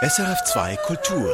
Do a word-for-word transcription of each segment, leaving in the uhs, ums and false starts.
S R F zwei Kultur.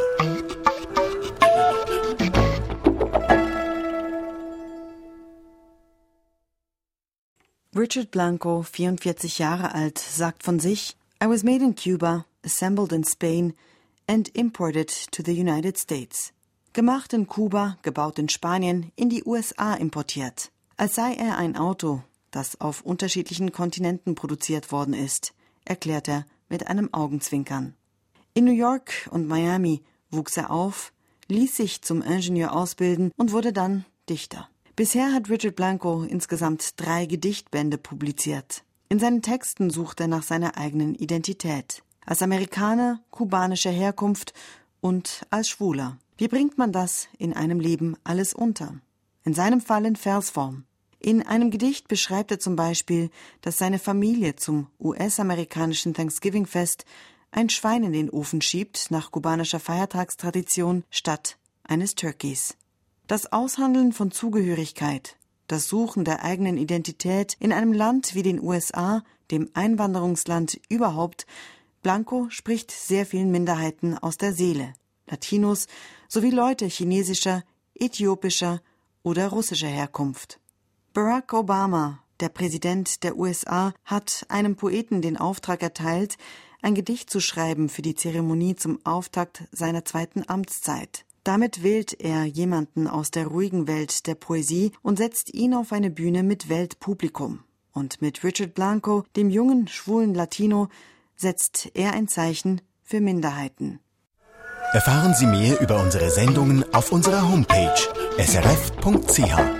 Richard Blanco, vierundvierzig Jahre alt, sagt von sich: I was made in Cuba, assembled in Spain and imported to the United States. Gemacht in Kuba, gebaut in Spanien, in die U S A importiert. Als sei er ein Auto, das auf unterschiedlichen Kontinenten produziert worden ist, erklärt er mit einem Augenzwinkern. In New York und Miami wuchs er auf, ließ sich zum Ingenieur ausbilden und wurde dann Dichter. Bisher hat Richard Blanco insgesamt drei Gedichtbände publiziert. In seinen Texten sucht er nach seiner eigenen Identität. Als Amerikaner kubanischer Herkunft und als Schwuler. Wie bringt man das in einem Leben alles unter? In seinem Fall in Versform. In einem Gedicht beschreibt er zum Beispiel, dass seine Familie zum U S-amerikanischen Thanksgiving-Fest ein Schwein in den Ofen schiebt, nach kubanischer Feiertagstradition, statt eines Turkeys. Das Aushandeln von Zugehörigkeit, das Suchen der eigenen Identität in einem Land wie den U S A, dem Einwanderungsland überhaupt. Blanco spricht sehr vielen Minderheiten aus der Seele, Latinos sowie Leute chinesischer, äthiopischer oder russischer Herkunft. Barack Obama, der Präsident der U S A, hat einem Poeten den Auftrag erteilt, ein Gedicht zu schreiben für die Zeremonie zum Auftakt seiner zweiten Amtszeit. Damit wählt er jemanden aus der ruhigen Welt der Poesie und setzt ihn auf eine Bühne mit Weltpublikum. Und mit Richard Blanco, dem jungen, schwulen Latino, setzt er ein Zeichen für Minderheiten. Erfahren Sie mehr über unsere Sendungen auf unserer Homepage s r f punkt c h.